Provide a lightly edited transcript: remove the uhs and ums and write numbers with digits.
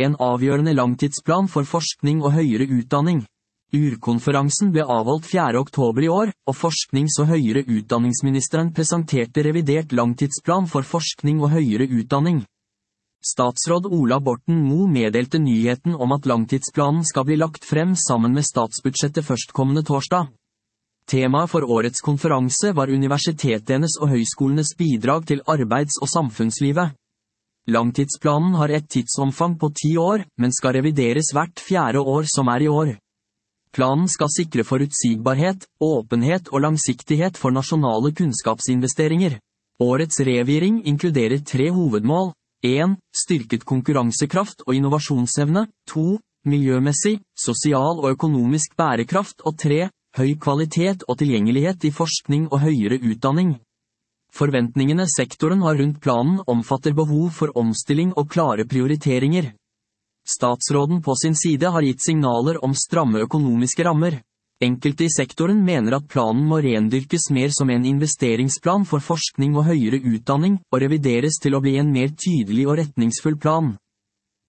En avgjørende langtidsplan for forskning og høyere utdanning. Urkonferansen ble avholdt 4. oktober i år, og forsknings- og høyere utdanningsministeren presenterte revidert langtidsplan for forskning og høyere utdanning. Statsråd Ola Borten Moe meddelte nyheten om at langtidsplanen skal bli lagt frem sammen med statsbudsjettet førstkommende torsdag. Temaet for årets konferanse var universitetenes og høyskolenes bidrag til arbeids- og samfunnslivet. Langtidsplanen har et tidsomfang på 10 år, men skal revideres hvert 4. år som er i år. Planen skal sikre forutsigbarhet, åpenhet og langsiktighet for nasjonale kunnskapsinvesteringer. Årets reviring inkluderer 3 hovedmål. 1. Styrket konkurransekraft og innovasjonsevne. 2. Miljømessig, sosial og økonomisk bærekraft. Og 3. Høy kvalitet og tilgjengelighet i forskning og høyere utdanning. Forventningene sektoren har rundt planen omfatter behov for omstilling og klare prioriteringer. Statsråden på sin side har gitt signaler om stramme økonomiske rammer. Enkelte i sektoren mener at planen må rendyrkes mer som en investeringsplan for forskning og høyere utdanning, og revideres til å bli en mer tydelig og retningsfull plan.